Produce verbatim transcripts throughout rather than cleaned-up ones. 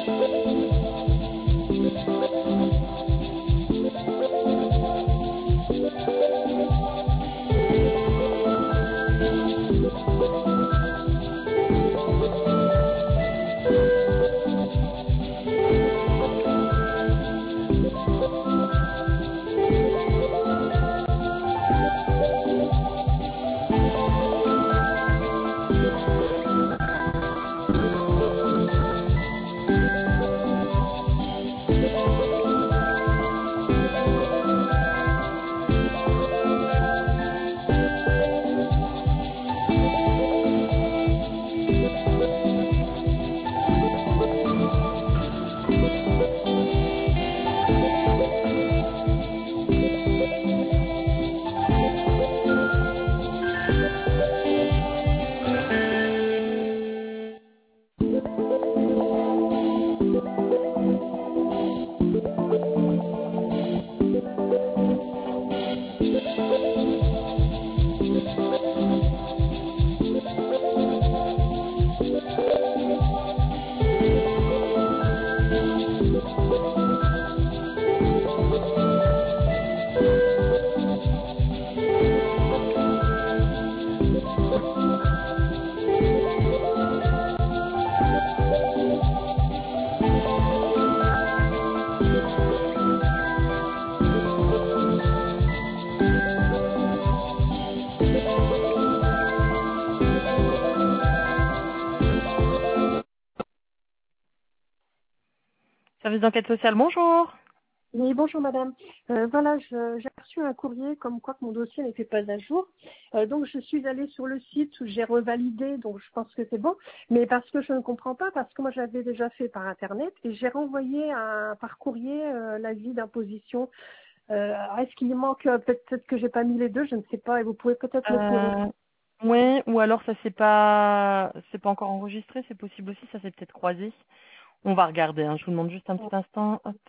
Service d'enquête sociale, bonjour. Oui, bonjour madame. Euh, voilà, je- j'ai reçu un courrier comme quoi que mon dossier n'était pas à jour. Euh, donc je suis allée sur le site où j'ai revalidé, donc je pense que c'est bon. Mais parce que je ne comprends pas, parce que moi j'avais déjà fait par internet et j'ai renvoyé un, par courrier euh, l'avis d'imposition. Euh, alors, est-ce qu'il manque euh, peut-être peut-être que j'ai pas mis les deux, je ne sais pas. Et vous pouvez peut-être me faire. Euh, oui, ou alors ça c'est pas c'est pas encore enregistré, c'est possible aussi, ça s'est peut-être croisé. On va regarder, hein, je vous demande juste un petit instant. Hop.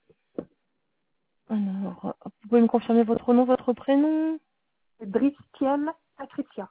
Alors, hop, vous pouvez me confirmer votre nom, votre prénom? Bristiel Patricia.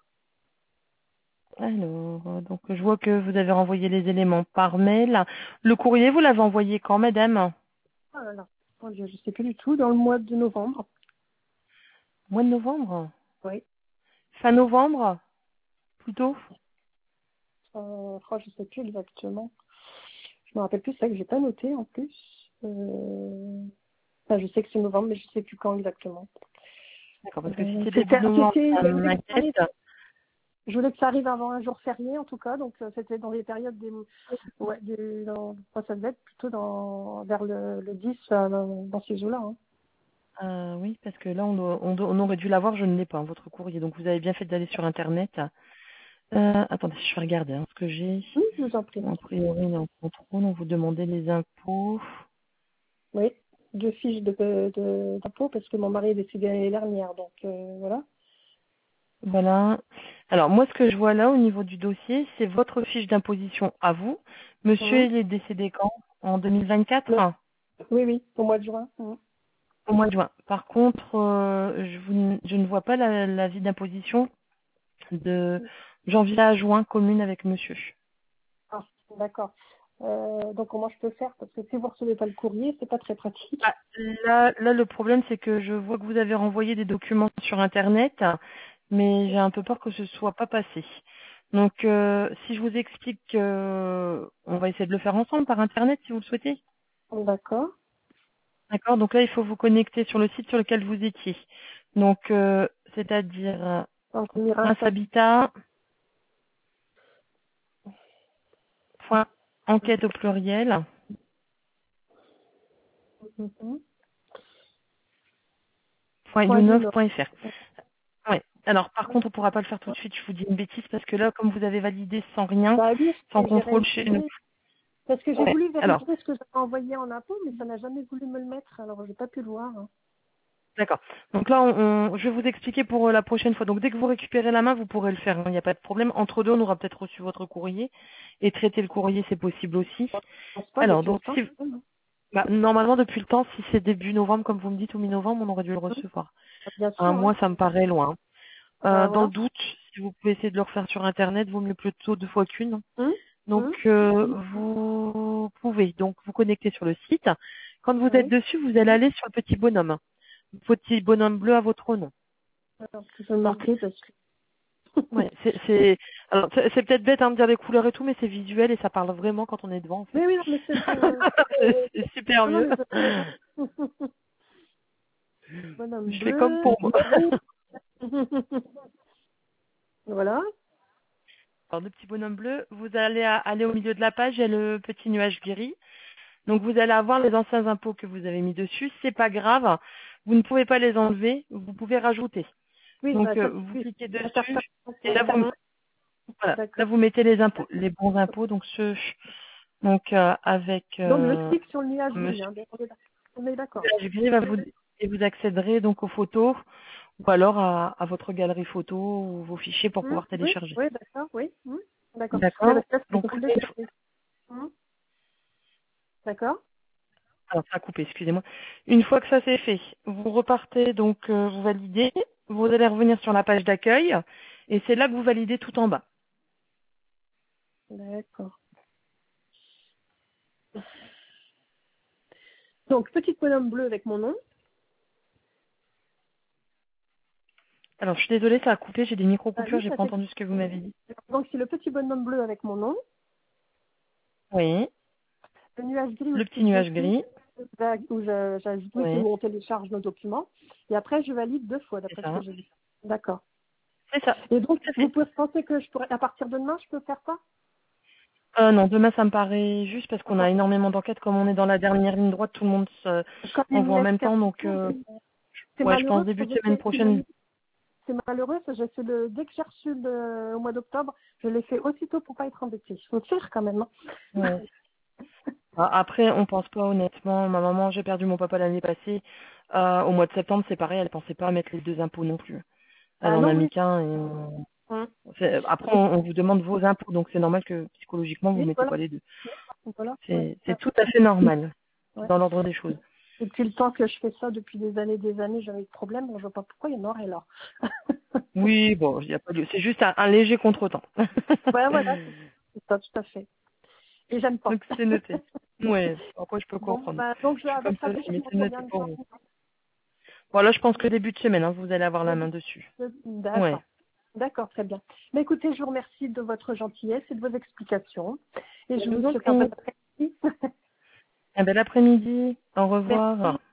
Alors, euh, donc je vois que vous avez renvoyé les éléments par mail. Le courrier, vous l'avez envoyé quand, madame? Oh là là, mon Dieu, je ne sais plus du tout, dans le mois de novembre. Mois de novembre? Oui. Fin novembre? Plutôt? Euh, oh, je ne sais plus exactement. Je me rappelle plus, c'est vrai que j'ai pas noté en plus. Euh... Enfin, je sais que c'est novembre, mais je sais plus quand exactement. D'accord, parce que si Euh, c'est début c'était, novembre, c'était, ça je voulais que ça m'inquiète. arrive, je voulais que ça arrive avant un jour férié en tout cas, donc euh, c'était dans les périodes des, ouais, des, dans, quoi, ça devait être plutôt dans, vers le, le dix, euh, dans dans ces eaux-là. Hein. Euh, oui, parce que là, on, doit- on, doit- on aurait dû l'avoir, je ne l'ai pas, hein, votre courrier. Donc, vous avez bien fait d'aller sur Internet. Euh, attendez, je vais regarder hein, ce que j'ai. Oui, je vous en prie. A priori, il est en contrôle. On vous demandait les impôts. Oui, deux fiches de, de, d'impôt parce que mon mari est décédé l'année dernière, donc euh, voilà. Voilà. Alors, moi, ce que je vois là, au niveau du dossier, c'est votre fiche d'imposition à vous. Monsieur, Hum. il est décédé quand? En deux mille vingt-quatre? Le- Oui, oui, au mois de juin. Hum. Au mois de juin. Par contre, euh, je, vous- je ne vois pas la, la vie d'imposition de janvier à juin commune avec monsieur. Ah, d'accord. Euh, donc comment je peux faire? Parce que si vous recevez pas le courrier, c'est pas très pratique. Ah, là, là, le problème, c'est que je vois que vous avez renvoyé des documents sur Internet, mais j'ai un peu peur que ce soit pas passé. Donc, euh, si je vous explique, euh, on va essayer de le faire ensemble par Internet, si vous le souhaitez. D'accord. D'accord. Donc là, il faut vous connecter sur le site sur lequel vous étiez. Donc, euh, c'est-à-dire euh, Donc Mira, Prince Habitat, point enquête au pluriel, Mhm. point Point du younov Nord. point fr. Ouais. Alors, par contre, on pourra pas le faire tout de suite. Je vous dis une bêtise parce que là, comme vous avez validé sans rien, Bah oui, sans j'ai contrôle chez nous. réalisé. Parce que j'ai Ouais. voulu Alors, vérifier ce que j'avais envoyé en impôt, mais ça n'a jamais voulu me le mettre, alors j'ai pas pu le voir. Hein. d'accord. Donc là, on, on- je vais vous expliquer pour euh, la prochaine fois. Donc, dès que vous récupérez la main, vous pourrez le faire. Il n'y a pas de problème. Entre deux, on aura peut-être reçu votre courrier et traiter le courrier, c'est possible aussi. Je pense pas Alors, depuis le donc, temps. si, bah, normalement, depuis le temps, si c'est début novembre, comme vous me dites, ou mi-novembre, on aurait dû le Mhm. recevoir. Bien Un sûr, mois, hein. ça me paraît loin. Bah Euh, dans le voilà. doute, si vous pouvez essayer de le refaire sur Internet, vaut mieux plutôt deux fois qu'une. Hum, Donc, hum. euh, vous vous pouvez donc vous connecter sur le site. Quand vous Oui. êtes dessus, vous allez aller sur le petit bonhomme. Le petit bonhomme bleu à votre nom. Alors, je vais le marquer parce que... Ouais, c'est c'est alors c'est c'est peut-être bête hein, de dire les couleurs et tout, mais c'est visuel et ça parle vraiment quand on est devant en fait. Mais oui, non, mais c'est bon. euh, C'est super Non, non, mieux. mais je... Bonhomme Je fais comme bleu. pour moi. Voilà. Alors le petit bonhomme bleu, vous allez à- aller au milieu de la page, il y a le petit nuage gris. Donc vous allez avoir les anciens impôts que vous avez mis dessus. C'est pas grave, vous ne pouvez pas les enlever, vous pouvez rajouter. Oui, Donc bah, euh, ça, vous oui. cliquez Ça, ça, ça, dessus et là vous ça, voilà, là D'accord. vous mettez les impôts, les bons impôts. Donc ce donc euh, avec Donc, je euh, clique sur le nuage gris. Monsieur Hein. On est d'accord. nuage gris va vous et vous accéderez donc aux photos ou alors à, à votre galerie photo ou vos fichiers pour Hum, pouvoir Oui, télécharger. oui, d'accord, oui. Hum, D'accord. Mais D'accord. parce que là, c'est Donc complet sur les- Hum, D'accord. alors ça a coupé, excusez-moi. Une fois que ça c'est fait, vous repartez donc euh, vous validez, vous allez revenir sur la page d'accueil et c'est là que vous validez tout en bas. D'accord. Donc, petit bonhomme bleu avec mon nom. Alors je suis désolée, ça a coupé, j'ai des Ah micro-coupures, oui, j'ai ça pas fait... entendu ce que vous m'avez dit. Donc, c'est le petit bonhomme bleu avec mon nom. Oui. Le nuage gris où Le je petit clique nuage dessus, gris. où je- j'ajoute, oui, c'est Oui, où on télécharge nos documents. Et après, je valide deux fois, c'est d'après ce que ça. j'ai dit. D'accord. C'est ça. Et donc, Tout à vous fait. pouvez penser que je pourrais, à partir de demain, je peux faire ça? Euh, non, demain ça me paraît juste parce qu'on a énormément d'enquêtes, comme on est dans la dernière ligne droite, tout le monde se Comme il me envoie en laisse même temps, quatre donc jours, euh, c'est ouais, je pense malheureux, début parce de que je semaine sais qu'il m'a prochaine. mis- c'est malheureux, parce que j'ai fait le, dès que j'ai reçu le, au mois d'octobre, je l'ai fait aussitôt pour pas être embêtée. Il faut le faire quand même. Hein. Ouais. Ah, après, on pense pas honnêtement. Ma maman, j'ai perdu mon papa l'année passée. Euh, au mois de septembre, c'est pareil, elle pensait pas à mettre les deux impôts non plus. Elle Ah en a non, mis oui. qu'un et on- Hum. c'est- après on, on vous demande vos impôts, donc c'est normal que psychologiquement vous Oui, mettez voilà. pas les deux. Voilà. Ouais. C'est Ouais. c'est tout à fait normal. C'est Ouais. dans l'ordre des choses. Depuis le temps que je fais ça, depuis des années des années, j'avais eu de problème, donc je vois pas pourquoi il y en aurait là. Oui, bon, il y a pas de... c'est juste un, un léger contretemps. Ouais, voilà, c'est ça, tout à fait. Et j'aime pas. Donc c'est noté. Ouais, après je peux Bon, comprendre. bah, donc je, Je suis comme avec ça ça, aussi, je mais m'en c'est noté combien de pour temps? vous. Voilà, je pense que début de semaine, hein, vous allez avoir la main dessus. Ouais. D'accord. D'accord, très bien. Mais écoutez, je vous remercie de votre gentillesse et de vos explications. Et je Je vous vous en souhaite un bon prie. après-midi. Un bel après-midi. Au Merci. revoir.